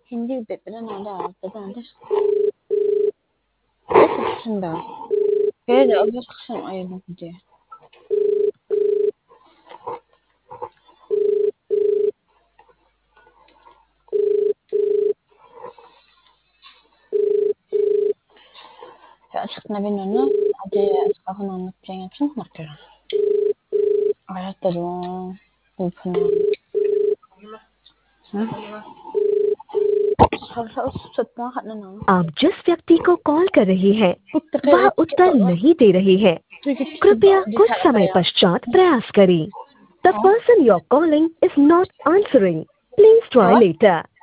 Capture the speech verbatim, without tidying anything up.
Hindi pepe na nada, pepe Reception'da. Kaya da obstruction ayun diye. فأشخت نبينونو أدي أسقاهن نبجين تشون نكر. 알았다죠. 오픈은. आप जिस व्यक्ति को कॉल कर रही हैं वह उत्तर नहीं दे रही है। कृपया कुछ समय पश्चात प्रयास करें। The person you're calling is not answering. Please try later.